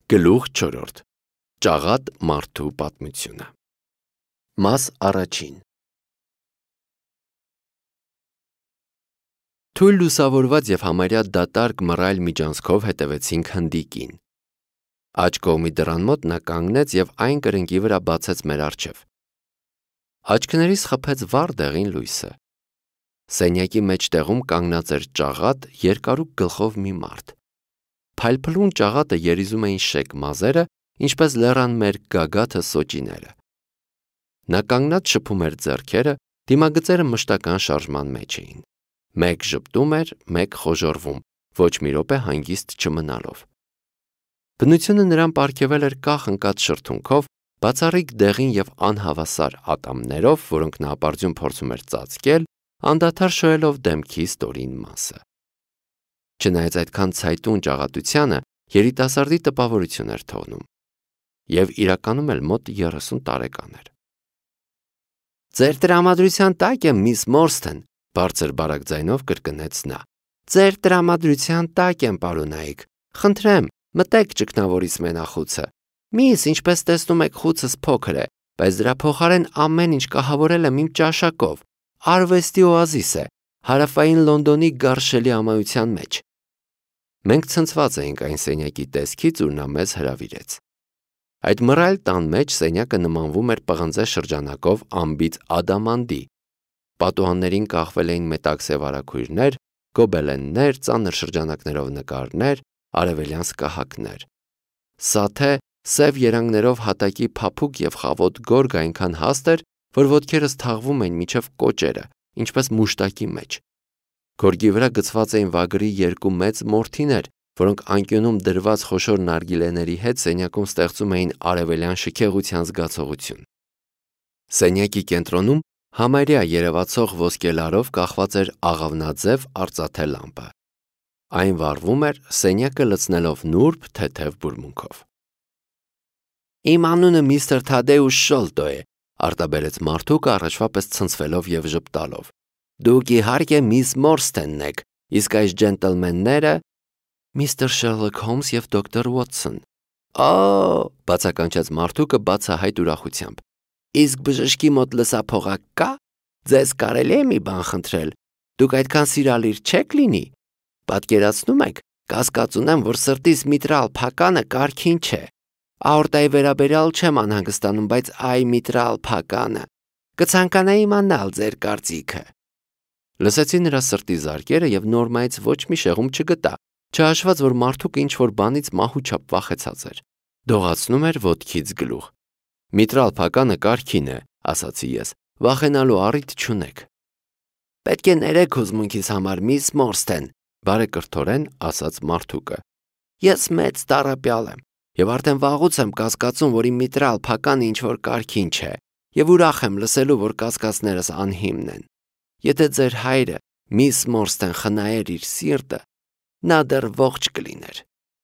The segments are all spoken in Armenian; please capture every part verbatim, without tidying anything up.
Գլուխ չորրորդ. Ճաղատ մարդու պատմությունը։ Մաս առաջին։ Թույլ լուսավորված և համարյա դատարկ մռայլ միջանցքով հետևեցինք հնդիկին։ Աջ կողմի դռան մոտ նա կանգնեց և այն կրնկի վրա բացեց մեր առջև։ Աչքներիս խփեց վառ դեղին լույսը։ Սենյակի մեջտեղում կանգնած էր ճաղատ երկարուկ գլխով մի մարդ։ Փայլփլուն ճաղատը երիզում էին շեկ մազերը, ինչպես լեռան մեր գագաթը սոճիները։ Նա կանգնած շփում էր ձեռքերը, դիմագծերը մշտական շարժման մեջ էին։ Մեկ ժպտում էր, մեկ խոժոռվում, ոչ մի րոպե հանգիստ չմնալով։ Բնությունը նրան պարգևել էր կախ ընկած շրթունքով, բացառիկ դեղին և անհավասար ատամներով, որոնք նա ապարդյուն փորձում էր ծածկել, անդադար շոյելով դեմքի ստորին մասը։ Չնայած այդքան ցայտուն ճաղատությանը, երիտասարդի տպավորություն էր թողնում։ Եվ իրականում էլ մոտ երեսուն տարեկան էր։ «Ձեր տրամադրության տակ եմ, միս Մորսթեն», բարձր բարակ ձայնով կրկնեց նա։ «Ձեր տրամադրության տակ եմ, պարոնայք։ Խնդրեմ, մտեք ճգնավորիս մենախուցը։ Միս, ինչպես տեսնում եք, խուցս փոքր է, բայց դրա փոխարեն ամեն ինչ կահավորել եմ իմ ճաշակով։ Արվեստի օազիս է, հարավային Լոնդոնի գարշելի ամայության մեջ»։ Մենք ցնցված էինք այն սենյակի տեսքից, ուր նա մեզ հրավիրեց։ Այդ մռայլ տան մեջ սենյակը նմանվում էր պղնձե շրջանակով անբիծ ադամանդի։ Պատուհաններին կախվել էին մետաքսե վարագույրներ, գոբելեններ, ծանր շրջանակներով նկարներ, արևելյան սկահակներ։ Սա թե սև երանգներով հատակի փափուկ և խավոտ գորգ այնքան հաստ էր, որ ոտքերս թաղվում էին մինչև կոճերը, ինչպես մուշտակի մեջ։ Գորգի վրա գցված էին վագրի երկու մեծ մորթիներ, որոնք անկյունում դրված խոշոր նարգիլեների հետ սենյակում ստեղծում էին արևելյան շքեղության զգացողություն։ Սենյակի կենտրոնում համարյա երևացող ոսկե լարով կախված էր աղավնաձև արծաթե լամպը։ Այն վառվում էր, սենյակը լցնելով նուրբ, թեթև բուրմունքով։ «Իմ անունը միստր Թադեուշ Շոլտո է», արտաբերեց մարդուկը առաջվա պես ցնցվելով և ժպտալով։ «Դուք իհարկե միս Մորսթենն եք, իսկ այս ջենտլմենները…» «Միստր Շերլոք Հոլմս և դոկտոր Ուոտսոն»։ «Օ՜», բացականչեց մարդուկը բացահայտ ուրախությամբ։ «Իսկ բժշկի մոտ լսափողակ կա։ Ձեզ կարելի է մի բան խնդրել։ Դուք այդքան սիրալիր չեք լինի։ Պատկերացնում եք, կասկած ունեմ, որ սրտիս միտրալ փականը կարգին չէ։ Աորտայի վերաբերյալ չեմ անհանգստանում, բայց այ միտրալ փականը… Կցանկանայի իմանալ ձեր կարծիքը»։ Լսեցի նրա սրտի զարկերը և նորմայից ոչ մի շեղում չգտա, չհաշված, որ մարդուկը ինչ-որ բանից մահու չափ վախեցած էր։ Դողացնում էր ոտքից գլուխ։ «Միտրալ փականը կարգին է», ասացի ես, «վախենալու առիթ չունեք»։ «Պետք է ներեք հուզմունքիս համար, միս Մորսթեն», բարեկրթորեն ասաց մարդուկը։ «Ես մեծ տառապյալ եմ և արդեն վաղուց եմ կասկածում, որ իմ միտրալ փականը ինչ-որ կարգին չէ, և ուրախ եմ լսելու, որ կասկածներս անհիմն են։ Եթե ձեր հայրը, միս Մորսթեն, խնայեր իր սիրտը, նա դեռ ողջ կլիներ»։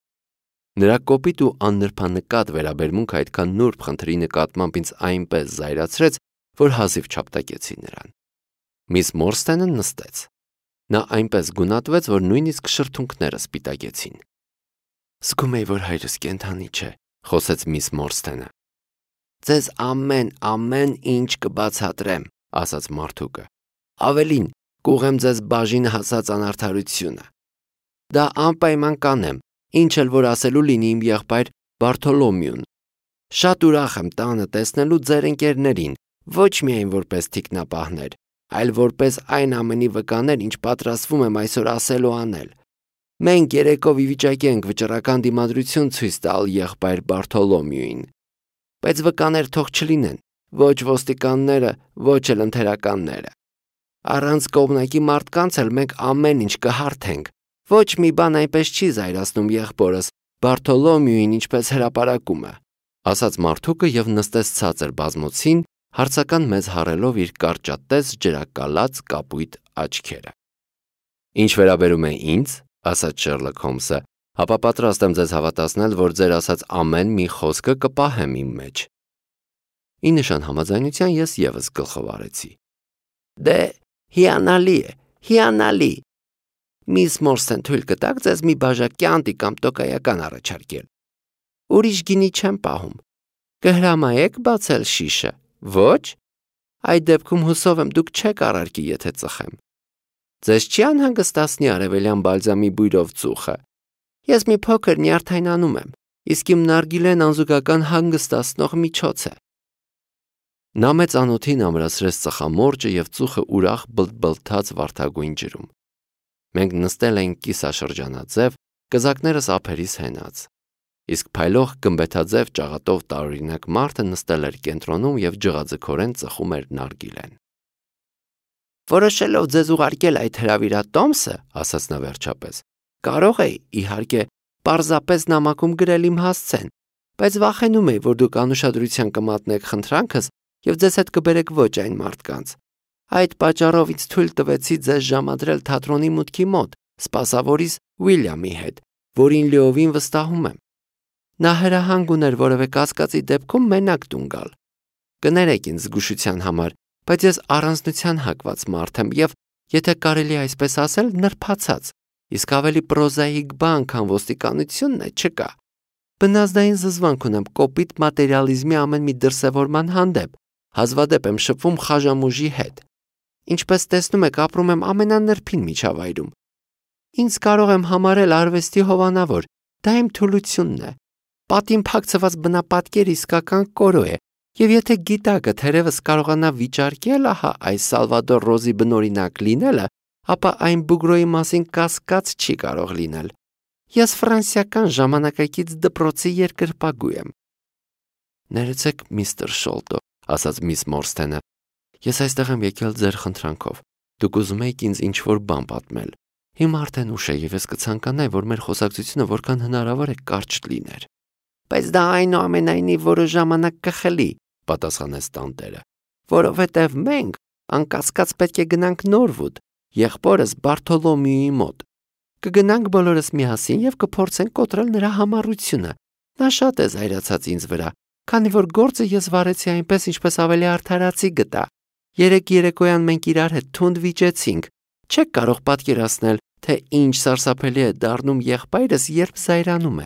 Նրա կոպիտ ու աննրբանկատ վերաբերմունքը այդքան նուրբ խնդրի նկատմամբ ինձ այնպես զայրացրեց, որ հազիվ չապտակեցի նրան։ Միս Մորսթենը նստեց։ Նա այնպես գունատվեց, որ նույնիսկ շրթունքները սպիտակեցին։ «Զգում էի, որ հայրս կենդանի չէ», խոսեց միս Մորսթենը։ «Ձեզ ամեն, ամեն ինչ կբացատրեմ», ասաց մարդուկը։ «Ավելին, կուղեմ ձեզ բաժին հասած անարդարությունը։ Դա անպայման կանեմ, ինչ էլ որ ասելու լինի իմ եղբայր Բարթոլոմեուն։ Շատ ուրախ եմ տանը տեսնելու ձեր ընկերներին, ոչ միայն որպես թիկնապահներ, այլ որպես այն ամենի վկաներ, ինչ պատրաստվում եմ այսօր ասել ու անել։ Մենք երեկով ի վիճակի ենք վճռական դիմադրություն ցույց տալ եղբայր Բարթոլոմեուին։ Բայց վկաներ թող չլինեն, ոչ ոստիկանները, ոչ էլ ընթերականները։ Առանց կողմնակի մարդկանց էլ մենք ամեն ինչ կհարթենք։ Ոչ մի բան այնպես չի զայրացնում եղբորս Բարթոլոմեուին, ինչպես հրապարակումը», ասաց մարդուկը և նստեց ցածր բազմոցին, հարցական մեզ հառելով իր կարճատես ջրակալած կապույտ աչքերը։ «Ինչ վերաբերում է ինձ», ասաց Շերլոք Հոլմսը, «ապա պատրաստ եմ ձեզ հավատացնել, որ ձեր ասած ամեն մի խոսքը կպահեմ իմ մեջ»։ Ի նշան համաձայնության ես ևս գլխով արեցի։ «Դե, հիանալի է, հիանալի։ Միս Մորսթեն, թույլ կտաք ձեզ մի բաժակ կյանտի կամ տոկայական առաջարկել։ ուրիշ գինի չեմ պահում։ Կհրամայեք բացել շիշը։ Ոչ։ Այդ դեպքում հուսով եմ դուք չեք առարկի, եթե ծխեմ։ Ձեզ չի անհանգստացնի արևելյան բալզամի բույրով ծուխը։ Ես մի փոքր նյարդայնանում եմ, իսկ իմ նարգիլեն անզուգական հանգստացնող միջոց է։ Նա մեծ անոթին ամրացրեց ծխամորճը և ծուխը ուրախ բլթբլթաց վարդագույն ջրում։ Մենք նստել էինք կիսաշրջանաձև, կզակներս ափերիս հենած։ Իսկ փայլող գմբեթաձև ճաղատով տարօրինակ մարդը նստել էր կենտրոնում և ջղաձգորեն ծխում էր նարգիլեն։ Որոշելով ձեզ ուղարկել այդ հրավիրատոմսը, ասաց նա վերջապես, կարող էի, իհարկե, պարզապես նամակում գրել իմ հասցեն, բայց վախենում էի, որ դուք անուշադրության կմատնեք խնդրանքս և ձեզ հետ կբերեք ոչ այն մարդկանց։ Այդ պատճառով ինձ թույլ տվեցի ձեզ ժամադրել թատրոնի մուտքի մոտ, սպասավորիս Ուիլյամի հետ, որին լիովին վստահում եմ։ Նա հրահանգ ուներ որևէ կասկածի դեպքում մենակ տուն գալ։ Կներեք ինձ զգուշության համար, բայց ես առանձնության հակված մարդ եմ և, եթե կարելի է այսպես ասել, նրբացած, իսկ ավելի պրոզաիկ բան, քան ոստիկանությունն է, չկա։ Բնազդային զզվանք ունեմ կոպիտ մատերիալիզմի ամեն մի դրսևորման հանդեպ, հազվադեպ եմ շփվում խաժամուժի հետ։ Ինչպես տեսնում եք, ապրում եմ ամենանրբին միջավայրում։ Ինձ կարող եմ համարել արվեստի հովանավոր, դա իմ թուլությունն է։ Պատին փակցված բնապատկեր իսկական կորո է, և եթե գիտակը թերևս կարողանա վիճարկել ահա այս Սալվադոր Ռոզի բնօրինակ լինելը, ապա այն Բուգրոյի մասին կասկած չի կարող լինել։ Ես ֆրանսիական ժամանակակից դպրոցի երկրպագու եմ։ Ներեցեք, միստր Շոլտո, ասաց միս Մորստենը, ես այստեղ եմ եկել ձեր խնդրանքով։ Դուք ուզում եք ինձ ինչ-որ բան պատմել։ Հիմա արդեն ուշ է և ես կցանկանայի, որ մեր խոսակցությունը որքան հնարավոր է կարճ լիներ։ Բայց դա այնուամենայնիվ որոշ ժամանակ կխլի, պատասխանեց տանտերը, որովհետև մենք անկասկած պետք է գնանք Նորվուդ, եղբորս Բարթոլոմյուի մոտ։ Կգնանք բոլորս միասին և կփորձենք կոտրել նրա համառությունը։ Նա շատ է զայրացած ինձ վրա, քանի որ գործը ես վարեցի այնպես, ինչպես ավելի արդարացի գտա։ Երեկ երեկոյան մենք իրար հետ թունդ վիճեցինք։ Չեք կարող պատկերացնել, թե ինչ սարսափելի է դառնում եղբայրս, երբ զայրանում է։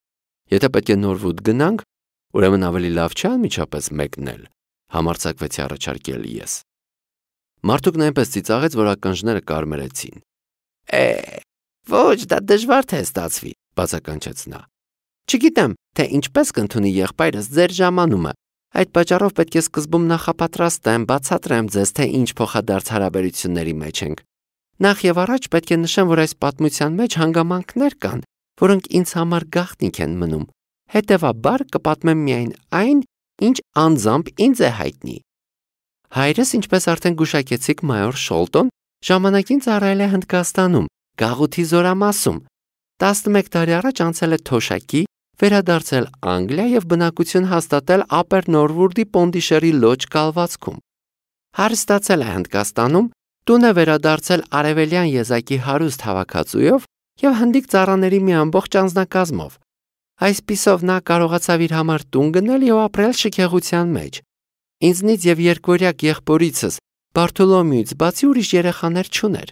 Եթե պետք է Նորվուդ գնանք, ուրեմն ավելի լավ չէ անմիջապես մեկնել, համարձակվեցի առաջարկել ես։ Մարդուկն այնպես ծիծաղեց, որ ականջները կարմրեցին։ Է, ոչ, դա դժվար թե ստացվի, բացականչեց նա։ Չգիտեմ, թե ինչպես կընդունի եղբայրս ձեր ժամանումը։ Այդ պատճառով պետք է սկզբում նախապատրաստեմ, բացատրեմ ձեզ, թե ինչ փոխադարձ հարաբերությունների մեջ ենք։ Նախ եւ առաջ պետք է նշեմ, որ այս պատմության մեջ հանգամանքներ կան, որոնք ինձ համար գաղտնիք են մնում։ Հետևաբար կպատմեմ միայն այն, ինչ անձամբ ինձ է հայտնի։ Հայրս, ինչպես արդեն գուշակեցիք, մայոր Շոլտոն, ժամանակին ծառայել է Հնդկաստանում, Գաղութի զորամասում։ տասնմեկ տարի առաջ անցել է թոշակի, վերադարձել Անգլիա և բնակություն հաստատել Ապեր Նորվուդի Պոնդիշերի լոջ կալվածքում։ Հարստացել է Հնդկաստանում, տուն է վերադարձել արևելյան եզակի հարուստ հավաքածուով և հնդիկ ծառաների մի ամբողջ անձնակազմով։ Այսպիսով նա կարողացավ իր համար տուն գնել և ապրել շքեղության մեջ։ Ինձնից և երկորյակ եղբորիցս Բարթոլոմյուից բացի ուրիշ երեխաներ չուներ։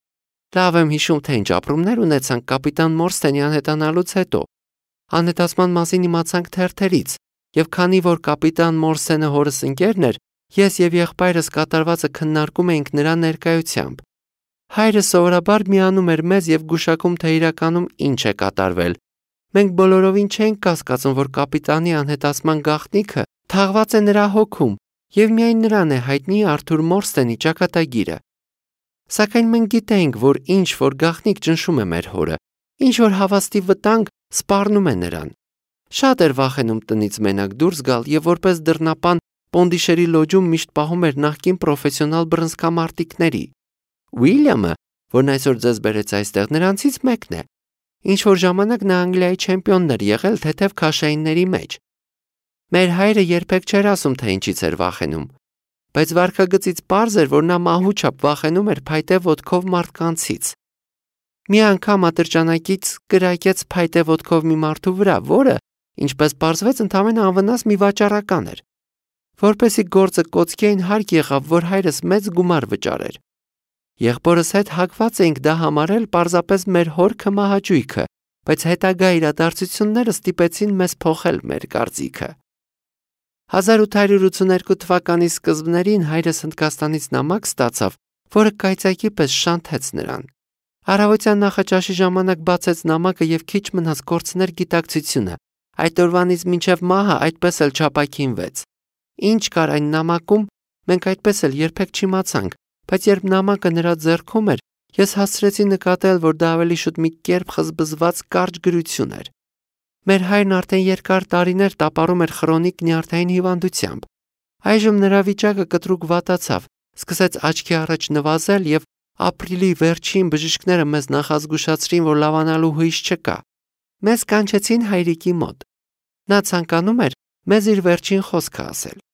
Լավ եմ հիշում, թե ինչ ապրումներ ունեցանք կապիտան Մորստենի անհետանալուց հետո։ Անհետացման մասին իմացանք թերթերից, և քանի որ կապիտան Մորսենը հորս ընկերն էր, ես և եղբայրս կատարվածը քննարկում էինք նրա ներկայությամբ։ Հայրս սովորաբար միանում էր մեզ և գուշակում, թե իրականում ինչ է կատարվել։ Մենք բոլորովին չենք կասկածում, որ կապիտանի անհետացման գաղտնիքը թաղված է նրա հոգում, և միայն նրան է հայտնի Արթուր Մորստենի ճակատագիրը։ Սակայն մենք գիտեինք, որ ինչ որ գաղտնիք ճնշում է մեր հորը, ինչ որ հավաստի վտանգ սպառնում է նրան։ Շատ էր վախենում տնից մենակ դուրս գալ և որպես դռնապան Պոնդիշերի լոջում միշտ պահում էր նախկին պրոֆեսիոնալ բռնցքամարտիկների։ Ուիլյամը, որն այսօր ձեզ բերեց այստեղ, նրանցից մեկն է։ Ինչ որ ժամանակ նա Անգլիայի չեմպիոնն էր եղել թեթև քաշայինների մեջ։ Մեր հայրը երբեք չէր ասում, թե ինչից էր վախենում, բայց վարքագծից պարզ էր, որ նա մահուչապ վախենում էր փայտե ոտքով մարդկանցից։ Մի անգամ ատրճանակից կրակեց փայտե ոտքով մի մարդու վրա, որը, ինչպես պարզվեց, ընդամենը անվնաս մի վաճառական էր։ Որպեսզի գործը կոծկի, այն հարկ եղավ, որ հայրս մեծ գումար վճարեր։ Եղբորս հետ հակված էինք դա համարել պարզապես մեր հոր քմահաճույքը, բայց հետագա իրադարձությունները ստիպեցին մեզ փոխել մեր կարծիքը։ հազար ութ հարյուր ութսուներկու թվականի սկզբներին հայրս Հնդկաստանից նամակ ստացավ, որը կայծակի պես շանթեց նրան։ Առավոտյան նախաճաշի ժամանակ բացեց նամակը և քիչ մնաց կորցներ գիտակցությունը։ Այդ օրվանից մինչև մահը այդպես էլ չապաքինվեց։ Ինչ կար այն նամակում, մենք այդպես էլ երբեք չիմացանք, բայց երբ նամակը նրա ձեռքում էր, ես հասցրեցի նկատել, որ դա ավելի շուտ մի կերպ խզբզված կարճ գրություն էր։ Մեր հայրն արդեն երկար տարիներ տապարում էր խրոնիկ նյարդային հիվանդությամբ։ Այժմ նրա վիճակը կտրուկ վատացավ, սկսեց աչքի առաջ նվազել և ապրիլի վերջին բժիշկները մեզ նախազգուշացրին, որ լավանալու հույս չկա։ Մեզ կանչեցին հայրիկի մոտ։ Նա ցանկանում էր մեզ իր վերջին խոսքը ասել։